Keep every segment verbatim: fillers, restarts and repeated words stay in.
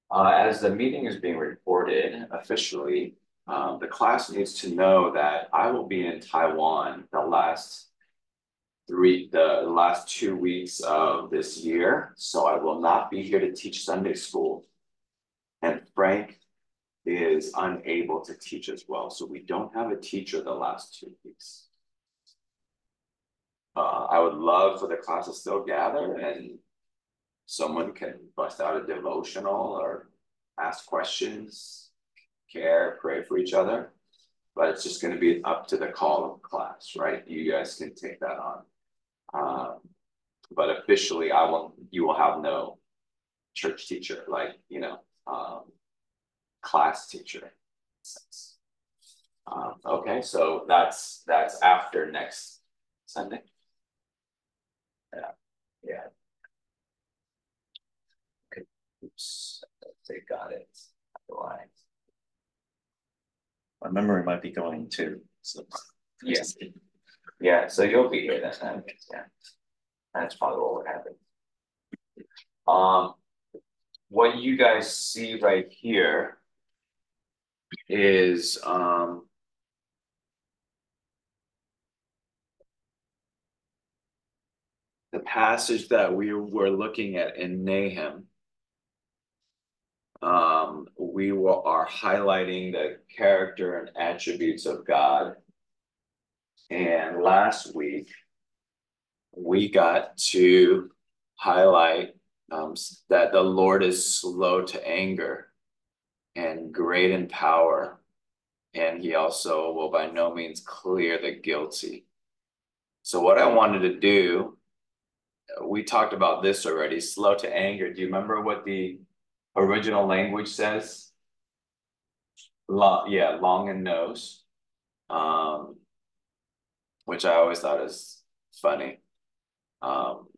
Uh, as the meeting is being recorded officially, um, the class needs to know that I will be in Taiwan the last three, the last two weeks of this year. So I will not be here to teach Sunday school. And Frank is unable to teach as well. So we don't have a teacher the last two weeks. Uh, I would love for the class to still gather and someone can bust out a devotional or ask questions, care, pray for each other. But it's just going to be up to the call of class, right? You guys can take that on. Um, but officially, I will. You will have no church teacher, like you know, um, class teacher. Um, okay, so that's that's after next Sunday. Yeah, yeah. Okay. Oops, they got it. Otherwise, My memory might be going too. So. yeah, yeah. So you'll be here then. Yeah, that's probably what would happen. Um, what you guys see right here is um the passage that we were looking at in Nahum. Um, we will, are highlighting the character and attributes of God. And last week, we got to highlight um, that the Lord is slow to anger and great in power. And he also will by no means clear the guilty. So what I wanted to do, we talked about this already, slow to anger. Do you remember what the original language says? Long, yeah, long and nose, um, which I always thought is funny. Um,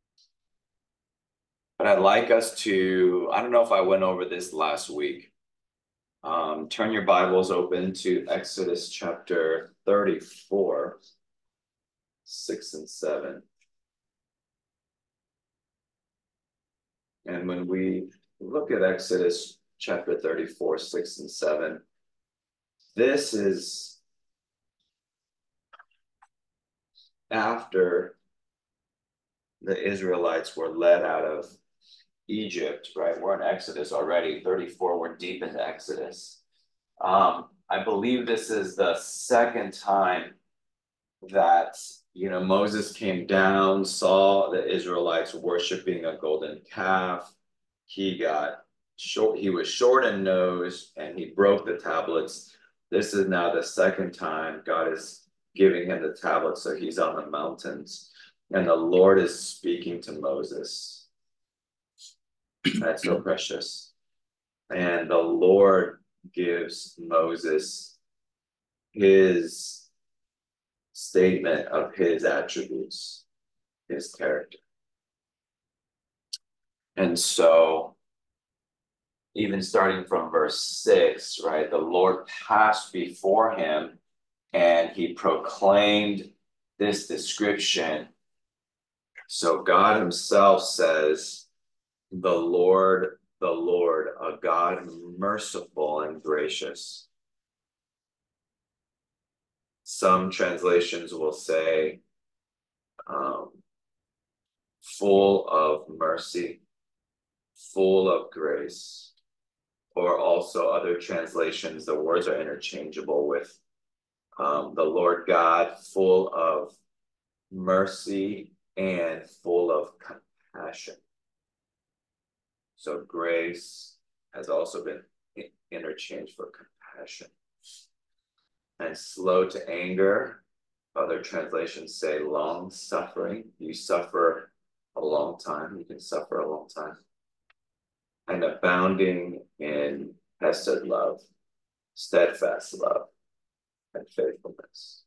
but I'd like us to, I don't know if I went over this last week. Um, turn your Bibles open to Exodus chapter thirty-four, six and seven. And when we look at Exodus chapter thirty-four, six and seven, this is after the Israelites were led out of Egypt, right? We're in Exodus already, thirty-four, we're deep into Exodus. Um, I believe this is the second time that, you know, Moses came down, saw the Israelites worshiping a golden calf. He got short, he was short in nose and he broke the tablets. This is now the second time God is giving him the tablets. So he's on the mountains and the Lord is speaking to Moses. That's so precious. And the Lord gives Moses his statement of his attributes, his character. And so, even starting from verse six, right, the Lord passed before him and he proclaimed this description. So, God himself says, the Lord, the Lord, a God merciful and gracious. Some translations will say, um, full of mercy, full of grace, or also other translations, the words are interchangeable with um, the Lord God, full of mercy and full of compassion. So grace has also been interchanged for compassion. And slow to anger, other translations say long suffering. You suffer a long time, you can suffer a long time. And abounding in hesed love, steadfast love, and faithfulness.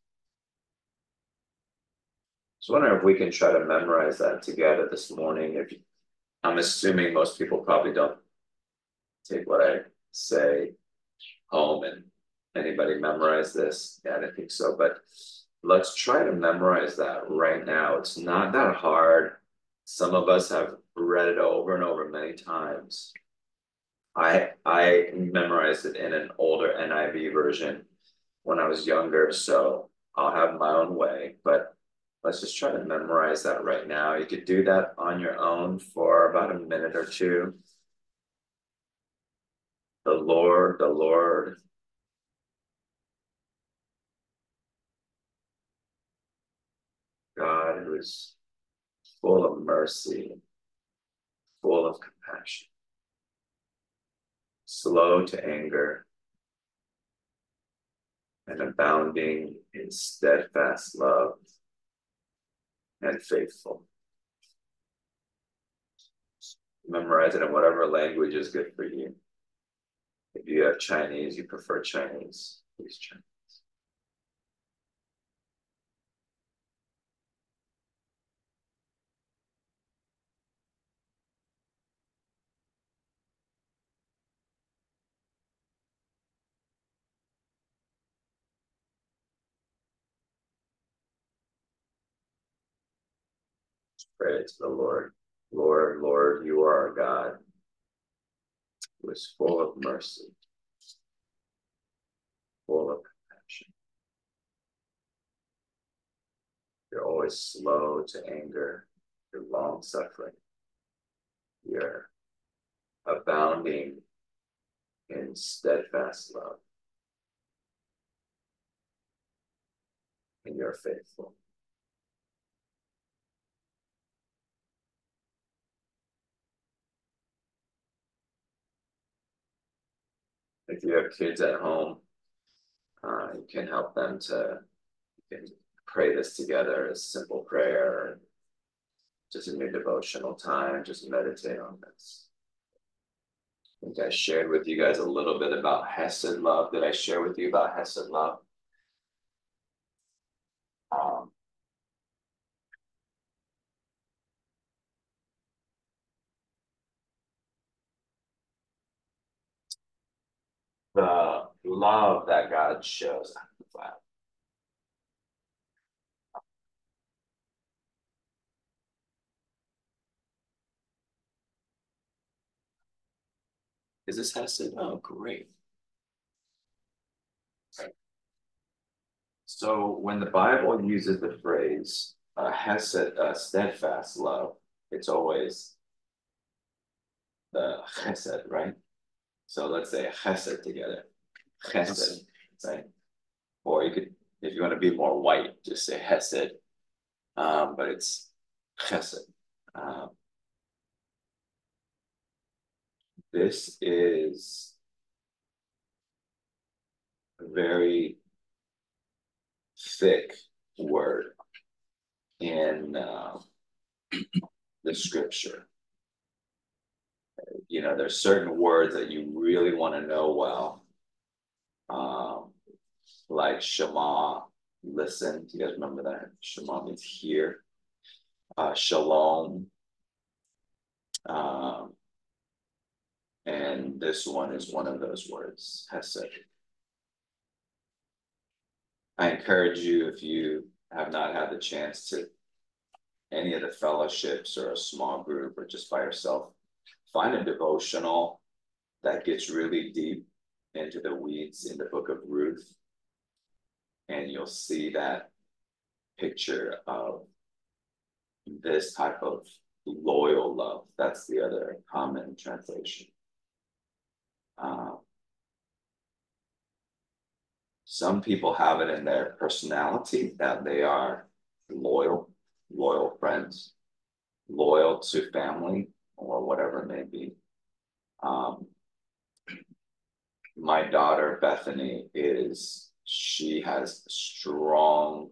So I wonder if we can try to memorize that together this morning. If you, I'm assuming most people probably don't take what I say home and anybody memorize this? Yeah, I don't think so, but let's try to memorize that right now. It's not that hard. Some of us have read it over and over many times. I I memorized it in an older N I V version when I was younger, so I'll have my own way, but let's just try to memorize that right now. You could do that on your own for about a minute or two. The Lord, the Lord, God who is full of mercy, full of compassion, slow to anger, and abounding in steadfast love and faithful. Memorize it in whatever language is good for you. If you have Chinese, you prefer Chinese, please Chinese. Pray to the Lord. Lord, Lord, you are our God, who is full of mercy, full of compassion. You're always slow to anger. You're long suffering. You're abounding in steadfast love. And you're faithful. If you have kids at home, uh, you can help them to you can pray this together as simple prayer, just in your devotional time, just meditate on this. I think I shared with you guys a little bit about Hesed love. Did I share with you about Hesed love? Um, the love that God shows. Wow. Is this Hesed? Oh, great. So when the Bible uses the phrase uh, Hesed, uh, steadfast love, it's always the Chesed, right? So let's say Chesed together. Chesed, right? Or you could, if you want to be more white, just say Hesed. Um, but it's Chesed. Um, this is a very thick word in uh, the scripture. You know, there's certain words that you really want to know well, um, like Shema, listen. Do you guys remember that? Shema means hear. Uh, shalom. Um, and this one is one of those words, Hesed. I encourage you, if you have not had the chance to any of the fellowships or a small group or just by yourself, find a devotional that gets really deep into the weeds in the book of Ruth, and you'll see that picture of this type of loyal love. That's the other common translation. Uh, some people have it in their personality that they are loyal, loyal friends, loyal to family, or whatever it may be. Um, my daughter Bethany is, she has strong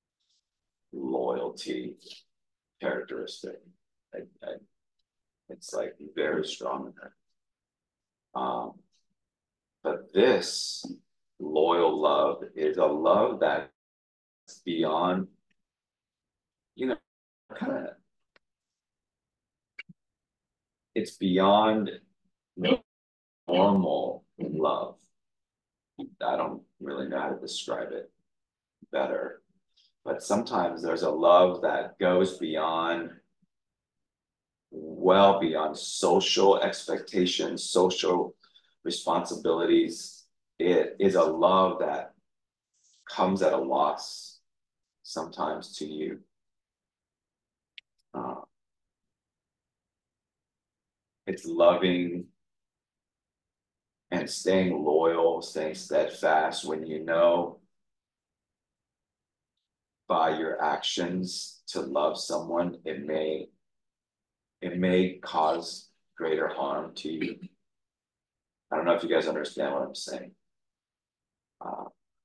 loyalty characteristic. I, I, it's like very strong in her. Um, but this loyal love is a love that's beyond, you know, kind of, it's beyond normal love. I don't really know how to describe it better, but sometimes there's a love that goes beyond well beyond social expectations, social responsibilities. It is a love that comes at a loss sometimes to you. Uh, it's loving and staying loyal, staying steadfast when you know by your actions to love someone, it may it may cause greater harm to you. I don't know if you guys understand what I'm saying. Uh,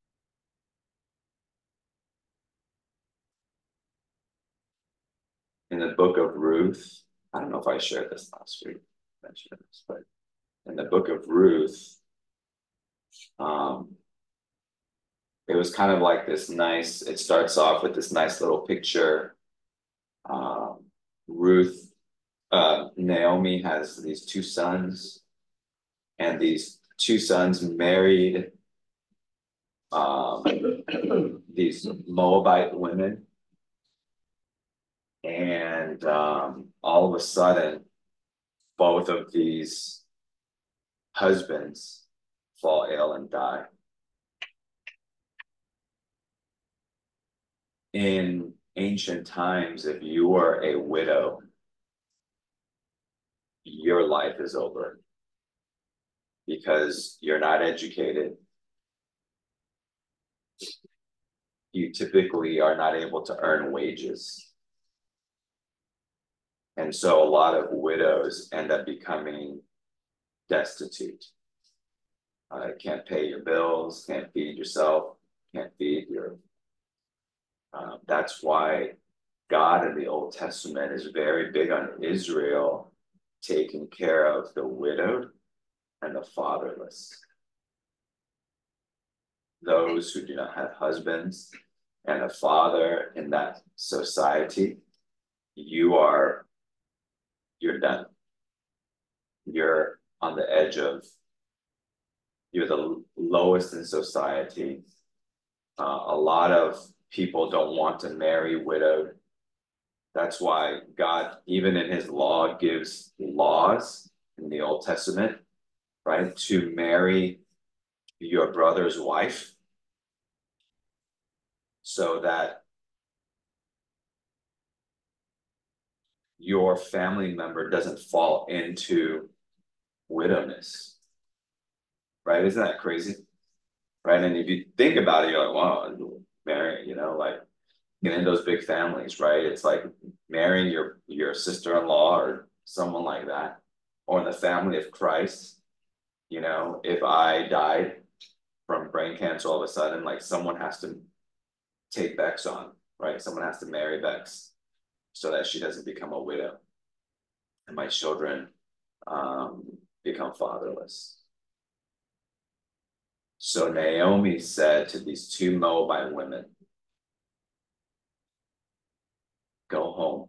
in the book of Ruth, I don't know if I shared this last week, mentioned this, but in the book of Ruth, um, it was kind of like this nice, it starts off with this nice little picture. Um, Ruth, uh, Naomi has these two sons, and these two sons married um, these Moabite women. And um, all of a sudden, both of these husbands fall ill and die. In ancient times, if you were a widow, your life is over because you're not educated. You typically are not able to earn wages. And so a lot of widows end up becoming destitute. Uh, can't pay your bills, can't feed yourself, can't feed your. Uh, that's why God in the Old Testament is very big on Israel taking care of the widowed and the fatherless. Those who do not have husbands and a father in that society, you are, you're done. You're on the edge of, you're the lowest in society. Uh, a lot of people don't want to marry widowed. That's why God, even in his law, gives laws in the Old Testament, right, to marry your brother's wife so that your family member doesn't fall into widowness, right? Isn't that crazy? Right. And if you think about it, you're like, wow, marrying, you know, like get in those big families, right? It's like marrying your your sister-in-law or someone like that, or in the family of Christ. You know, if I died from brain cancer all of a sudden, like someone has to take Bex on, right? Someone has to marry Bex so that she doesn't become a widow and my children um, become fatherless. So Naomi said to these two Moabite women, go home,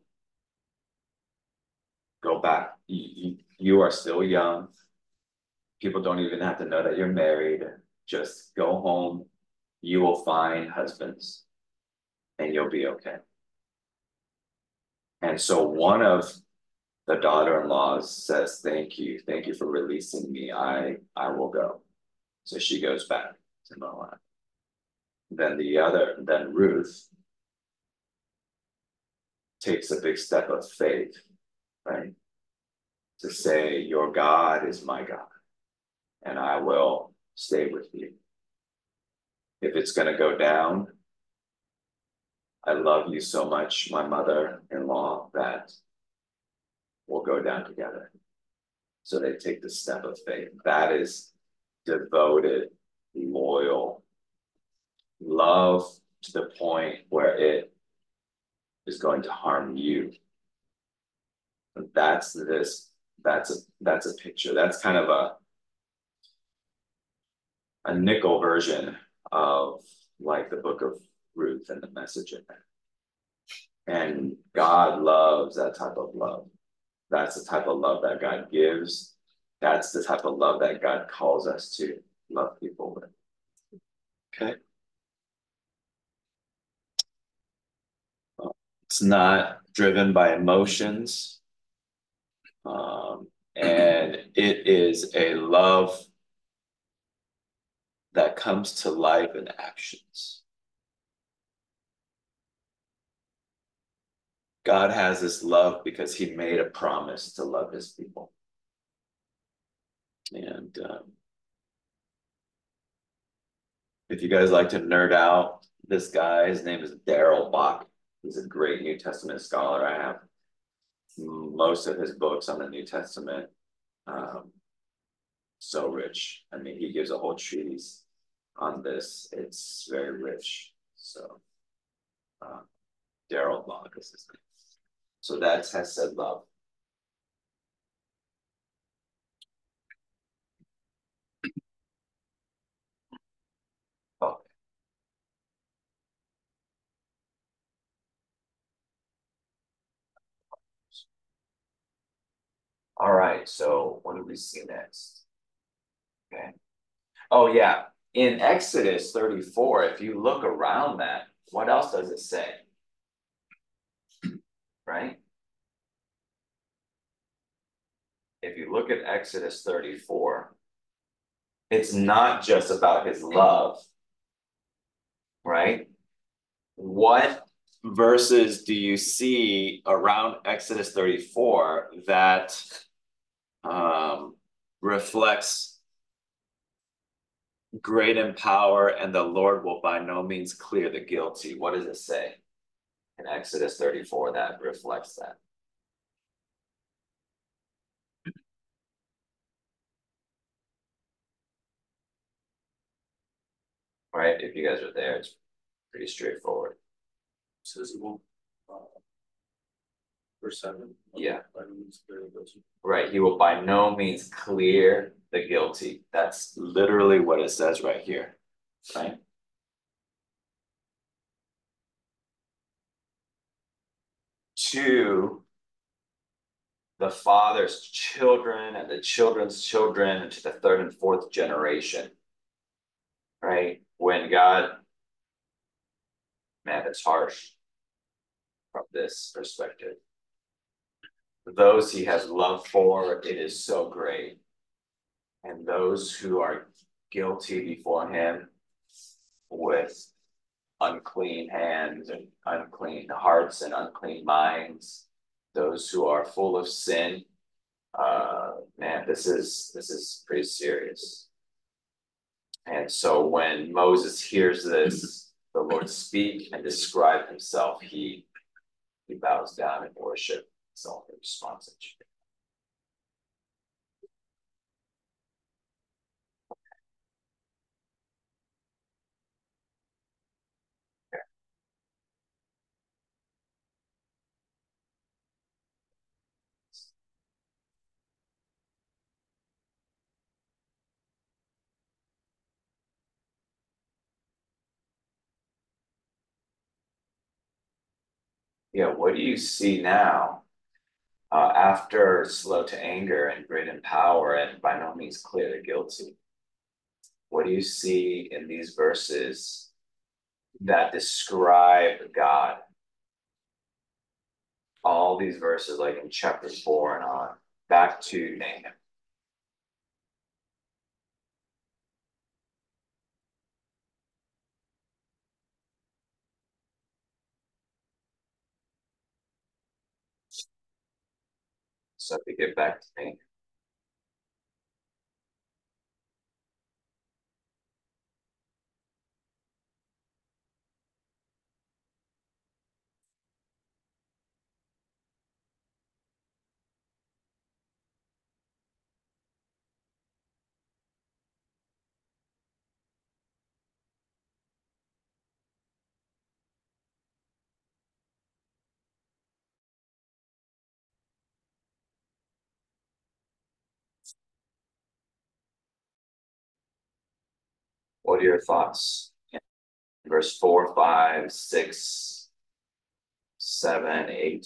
go back. You, you, you are still young. People don't even have to know that you're married. Just go home. You will find husbands and you'll be okay. And so one of the daughter-in-laws says, thank you. Thank you for releasing me. I, I will go. So she goes back to Moab. Then the other, then Ruth takes a big step of faith, right? To say, your God is my God, and I will stay with you. If it's going to go down, I love you so much, my mother-in-law, that we'll go down together. So they take the step of faith. That is devoted, loyal love to the point where it is going to harm you. That's this, that's a that's a picture. That's kind of a a nickel version of like the book of Ruth and the message in there. And God loves that type of love. That's the type of love that God gives. That's the type of love that God calls us to love people with. Okay. It's not driven by emotions. Um, and it is a love that comes to life in actions. God has this love because he made a promise to love his people. And um, if you guys like to nerd out, this guy, his name is Darrell Bock. He's a great New Testament scholar. I have most of his books on the New Testament. Um, so rich. I mean, he gives a whole treatise on this. It's very rich. So, uh, Darrell Bock is his name. So that's Hesed love. Okay. All right. So what do we see next? Okay. Oh yeah. In Exodus thirty-four, if you look around that, what else does it say? Right? If you look at Exodus thirty-four, it's not just about his love, right? What verses do you see around Exodus thirty-four that um, reflects great in power and the Lord will by no means clear the guilty? What does it say in Exodus thirty-four that reflects that? Right? If you guys are there, it's pretty straightforward. Says it won't, uh, verse seven. Yeah. By no means clear the guilty. Right. He will by no means clear the guilty. That's literally what it says right here. Right. To the father's children and the children's children and to the third and fourth generation. Right. When God, man, it's harsh from this perspective. Those he has love for, it is so great. And those who are guilty before him with unclean hands and unclean hearts and unclean minds, those who are full of sin, uh, man, this is this is pretty serious. And so when Moses hears this, the Lord speak and describe himself, he he bows down in worship. It's all in response. Yeah, what do you see now uh, after slow to anger and great in power and by no means clear the guilty? What do you see in these verses that describe God? All these verses, like in chapter four and on, back to Nahum. So if we get back to Nahum. What are your thoughts? Verse four, five, six, seven, eight.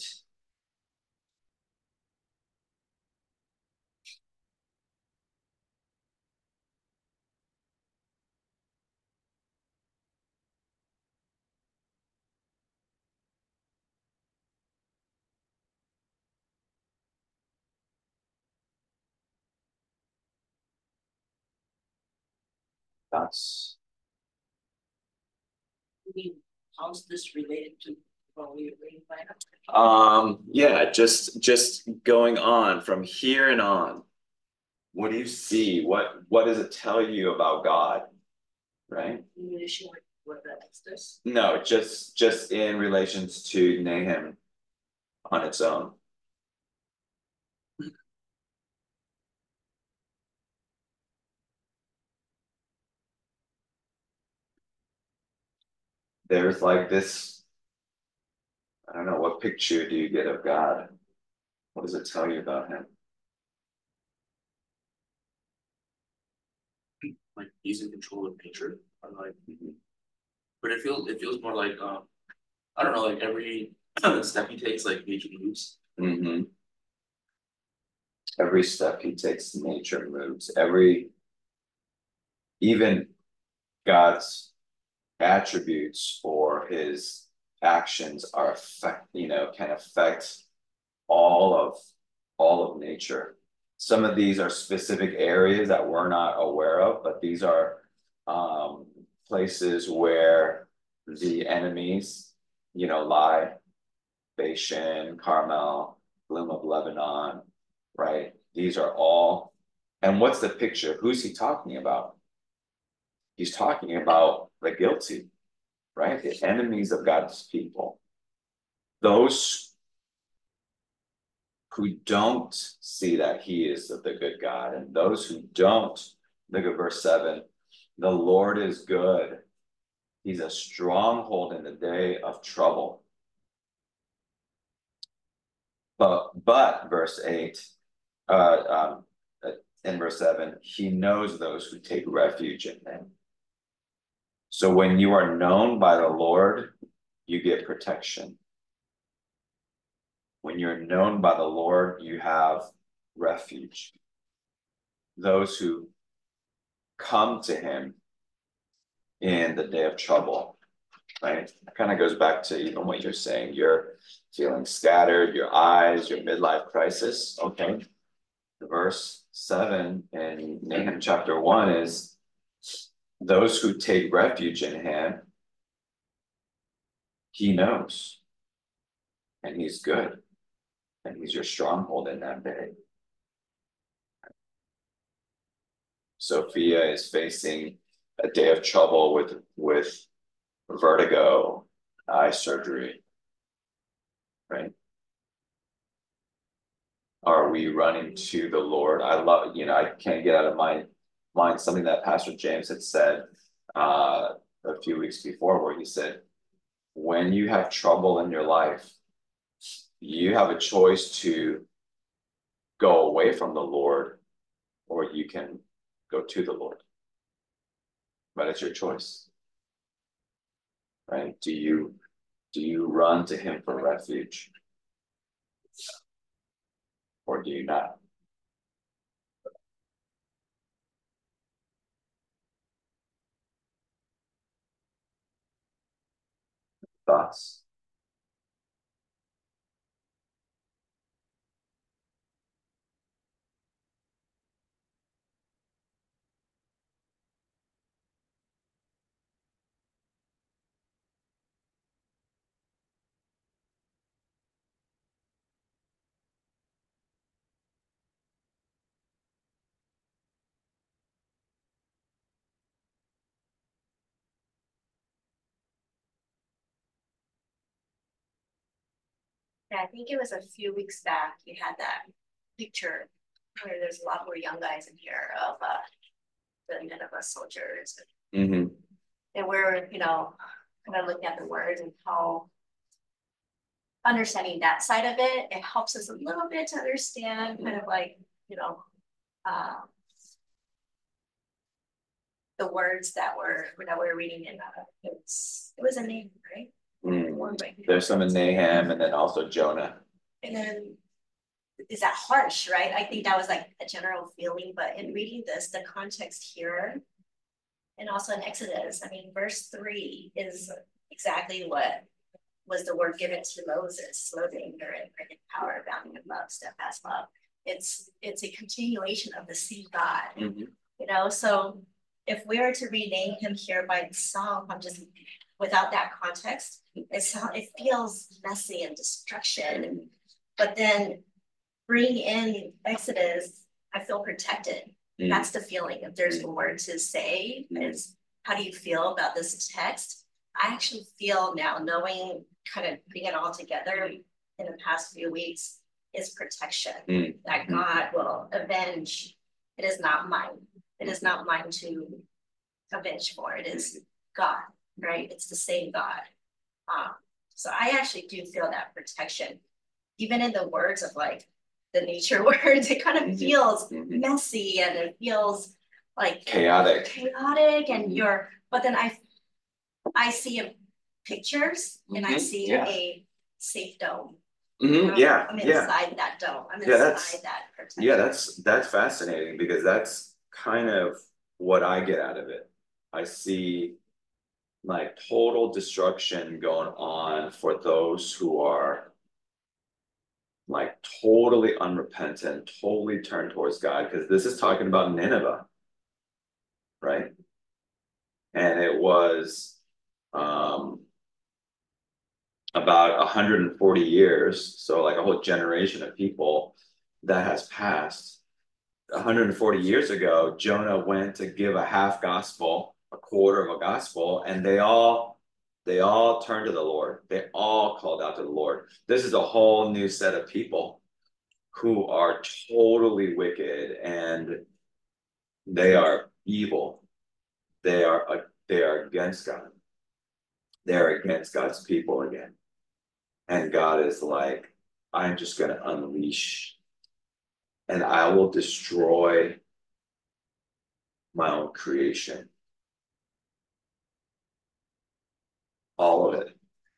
Thoughts? I mean, how's this related to what we were reading by now? Um, yeah, just just going on from here and on. What do you see? What what does it tell you about God? Right? In relation with what the Exodus? No, just just in relations to Nahum on its own. There's like this, I don't know, what picture do you get of God? What does it tell you about him? Like he's in control of nature, or like, but it feels it feels more like um, I don't know, like every step he takes, like nature moves. Mm-hmm. Every step he takes, nature moves. Every, even God's attributes or his actions are affect, you know, can affect all of all of nature. Some of these are specific areas that we're not aware of, but these are um, places where the enemies, you know, lie. Bashan, Carmel, Bloom of Lebanon, right? These are all, and what's the picture? Who's he talking about? He's talking about the guilty, right? The enemies of God's people. Those who don't see that he is the good God, and those who don't, look at verse seven, the Lord is good. He's a stronghold in the day of trouble. But, but verse eight, uh, um, in verse seven, he knows those who take refuge in him. So when you are known by the Lord, you get protection. When you're known by the Lord, you have refuge. Those who come to him in the day of trouble, right? It kind of goes back to even what you're saying. You're feeling scattered, your eyes, your midlife crisis. Okay. Verse seven in Nahum chapter one is those who take refuge in him, he knows, and he's good, and he's your stronghold in that day. Sophia is facing a day of trouble with with vertigo, eye surgery, right? Are we running to the Lord? I love, you know, I can't get out of my mind something that Pastor James had said uh, a few weeks before, where he said, when you have trouble in your life, you have a choice to go away from the Lord, or you can go to the Lord. But it's your choice, right? Do you do you run to him for refuge, or do you not? Thoughts? Yeah, I think it was a few weeks back, you had that picture where there's a lot more young guys in here of uh, the Nineveh soldiers. Mm-hmm. And we're, you know, kind of looking at the words and how understanding that side of it, it helps us a little bit to understand kind of like, you know, uh, the words that were that we're reading in uh, it's it was a name, right? Mm. There's some in Nahum and then also Jonah. And then is that harsh, right? I think that was like a general feeling, but in reading this, the context here and also in Exodus, I mean, verse three is exactly what was the word given to Moses, slow to anger and quick in power, abounding in love, steadfast love. It's it's a continuation of the same God, Mm-hmm. you know. So if we were to rename him here by itself, I'm just, without that context, it sound, it feels messy and destruction. But then bring in Exodus, I feel protected. Mm. That's the feeling. If there's more to say, is how do you feel about this text? I actually feel now, knowing, kind of putting it all together in the past few weeks, is protection. Mm. That God will avenge. It is not mine. It is not mine to avenge for. It is God, right? It's the same God. Um, so I actually do feel that protection. Even in the words of like the nature words, it kind of feels Mhm. messy and it feels like Chaotic. chaotic, and you're, but then I I see a pictures and I Mhm, see yeah. a safe dome. Mhm, yeah, I'm yeah. inside that dome. I'm Yeah, that's- inside that protection. Yeah, that's that's fascinating, because that's kind of what I get out of it. I see like total destruction going on for those who are like totally unrepentant, totally turned towards God, because this is talking about Nineveh, right? And it was um about one hundred forty years, so like a whole generation of people that has passed. one hundred forty years ago, Jonah went to give a half gospel, a quarter of a gospel, and they all they all turned to the Lord. They all called out to the Lord. This is a whole new set of people who are totally wicked, and they are evil. They are uh, they are against God. They are against God's people again. And God is like, I'm just going to unleash, and I will destroy my own creation. All of it.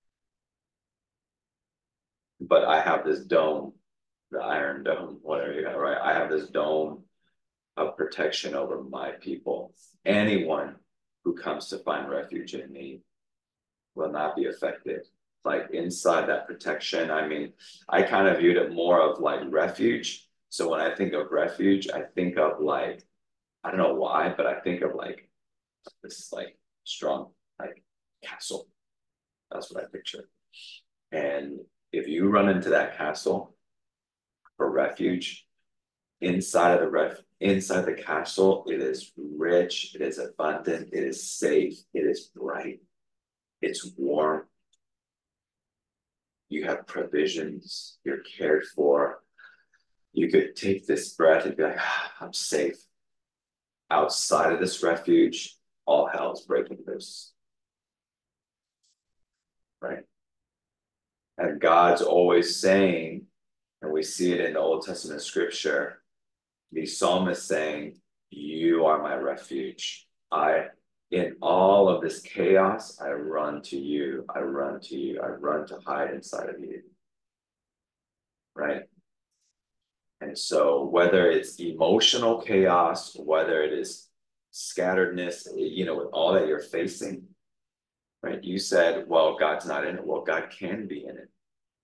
But I have this dome, the Iron Dome, whatever you got, right? I have this dome of protection over my people. Anyone who comes to find refuge in me will not be affected. Like inside that protection, I mean, I kind of viewed it more of like refuge. So when I think of refuge, I think of like, I don't know why, but I think of like this like strong like castle. That's what I picture. And if you run into that castle for refuge, inside of the ref inside the castle, it is rich, it is abundant, it is safe, it is bright, it's warm. You have provisions, you're cared for. You could take this breath and be like, ah, I'm safe. Outside of this refuge, all hell's breaking loose. Right? And God's always saying, and we see it in the Old Testament scripture, the psalmist saying, you are my refuge. I, in all of this chaos, I run to you. I run to you. I run to hide inside of you. Right? And so whether it's emotional chaos, whether it is scatteredness, you know, with all that you're facing, right? You said, well, God's not in it. Well, God can be in it.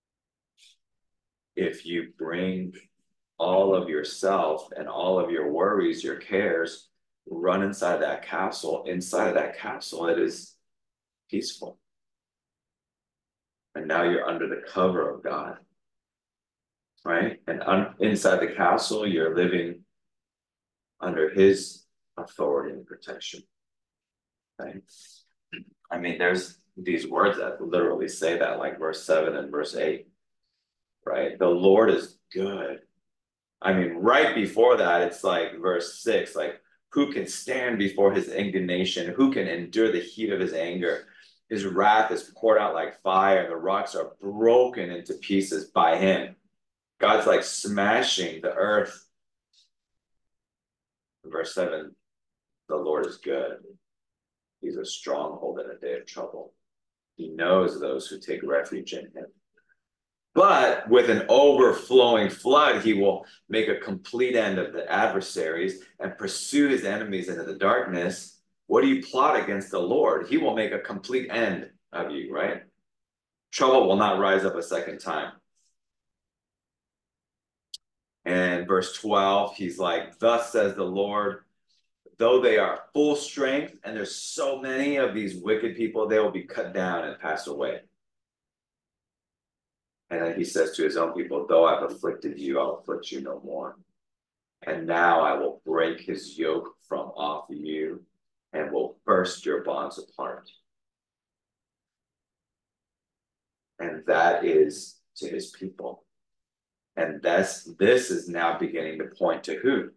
If you bring all of yourself and all of your worries, your cares, run inside that castle. Inside of that castle, it is peaceful. And now you're under the cover of God, right? And un inside the castle, you're living under his authority and protection, right? I mean, there's these words that literally say that, like verse seven and verse eight, right? The Lord is good. I mean, right before that, it's like verse six, like, who can stand before his indignation? Who can endure the heat of his anger? His wrath is poured out like fire, and the rocks are broken into pieces by him. God's like smashing the earth. Verse seven, the Lord is good. He's a stronghold in a day of trouble. He knows those who take refuge in him. But with an overflowing flood, he will make a complete end of the adversaries and pursue his enemies into the darkness. What do you plot against the Lord? He will make a complete end of you, right? Trouble will not rise up a second time. And verse twelve, he's like, thus says the Lord, though they are full strength, and there's so many of these wicked people, they will be cut down and pass away. And then he says to his own people, though I've afflicted you, I'll afflict you no more. And now I will break his yoke from off you and will burst your bonds apart. And that is to his people. And that's, this is now beginning to point to who?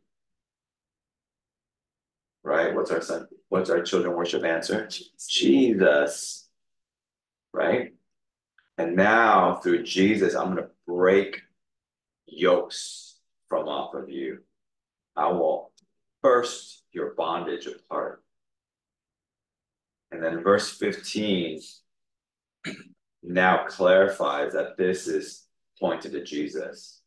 Right? What's our son? What's our children worship answer? Jesus. Right? And now through Jesus, I'm going to break yokes from off of you. I will burst your bondage apart. And then verse fifteen now clarifies that this is pointed to Jesus.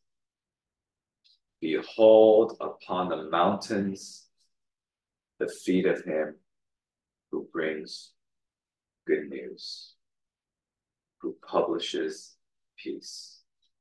Behold upon the mountains the feet of him who brings good news, who publishes peace.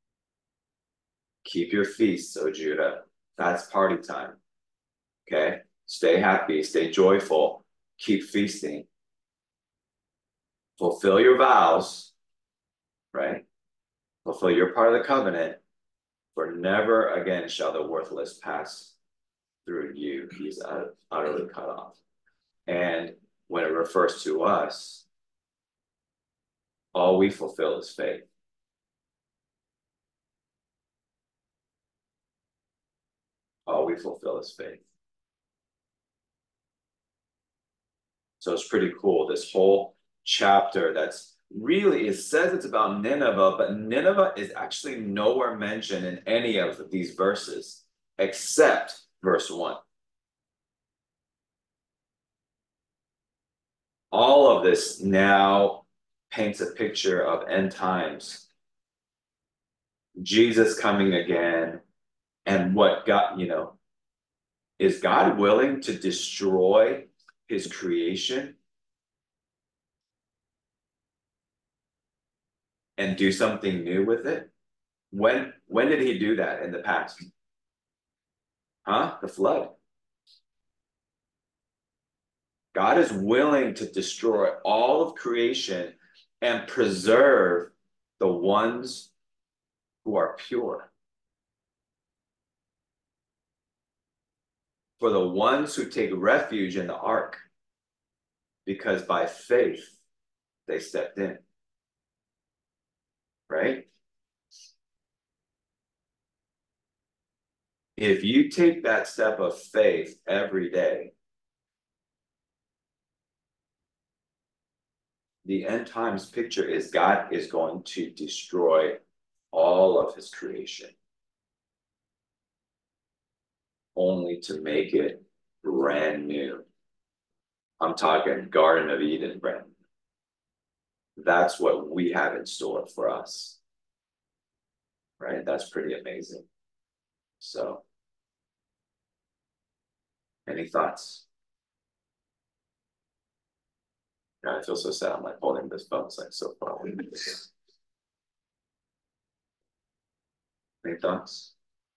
Keep your feasts, O Judah. That's party time. Okay? Stay happy, stay joyful, keep feasting. Fulfill your vows, right? Fulfill your part of the covenant, for never again shall the worthless pass through you. He's utterly cut off. And when it refers to us, all we fulfill is faith. All we fulfill is faith. So it's pretty cool. This whole chapter that's really, it says it's about Nineveh, but Nineveh is actually nowhere mentioned in any of these verses except verse one. All of this now paints a picture of end times. Jesus coming again, and what God, you know, is God willing to destroy his creation and do something new with it? When, when did he do that in the past? Huh? The flood. God is willing to destroy all of creation and preserve the ones who are pure. For the ones who take refuge in the ark, because by faith they stepped in. Right? If you take that step of faith every day, the end times picture is God is going to destroy all of his creation, only to make it brand new. I'm talking Garden of Eden brand new. That's what we have in store for us. Right? That's pretty amazing. So, any thoughts? Yeah, I feel so sad. I'm like holding this phone. It's like so far away. Any thoughts?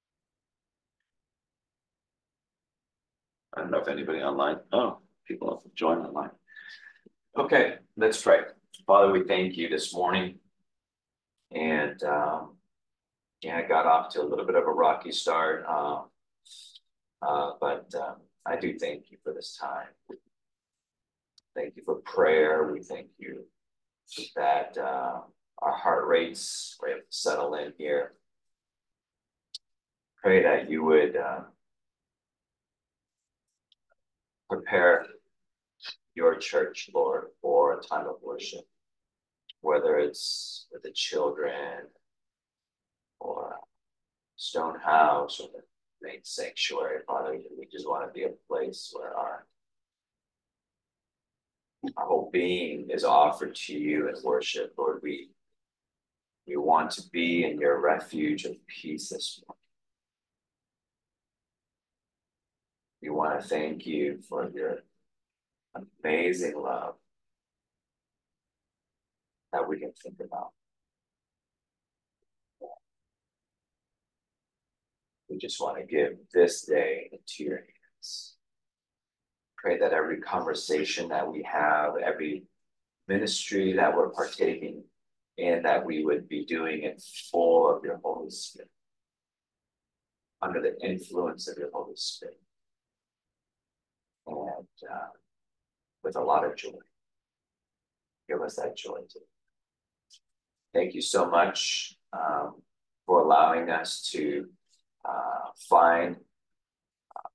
I don't know if anybody online. Oh, people have joined online. Okay, let's pray. Father, we thank you this morning. And um, yeah, I got off to a little bit of a rocky start. Um, uh, but um, I do thank you for this time. Thank you for prayer. We thank you that uh, our heart rates were able to settle in here. Pray that you would uh, prepare your church, Lord, for a time of worship, whether it's with the children or Stone House or the main sanctuary. Father, we just want to be a place where our, our whole being is offered to you in worship. Lord, we, we want to be in your refuge of peace this morning. We want to thank you for your amazing love that we can think about. We just want to give this day into your hands. Pray that every conversation that we have, every ministry that we're partaking in, that we would be doing it full of your Holy Spirit, under the influence of your Holy Spirit, and uh, with a lot of joy. Give us that joy too. Thank you so much um, for allowing us to uh, find uh,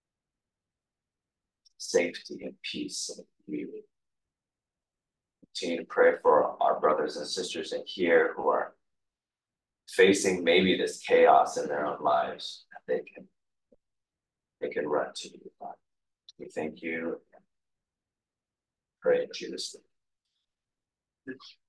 safety and peace in you. Continue to pray for our brothers and sisters in here who are facing maybe this chaos in their own lives. That they can they can run to you. God. We thank you. Pray in Jesus' name.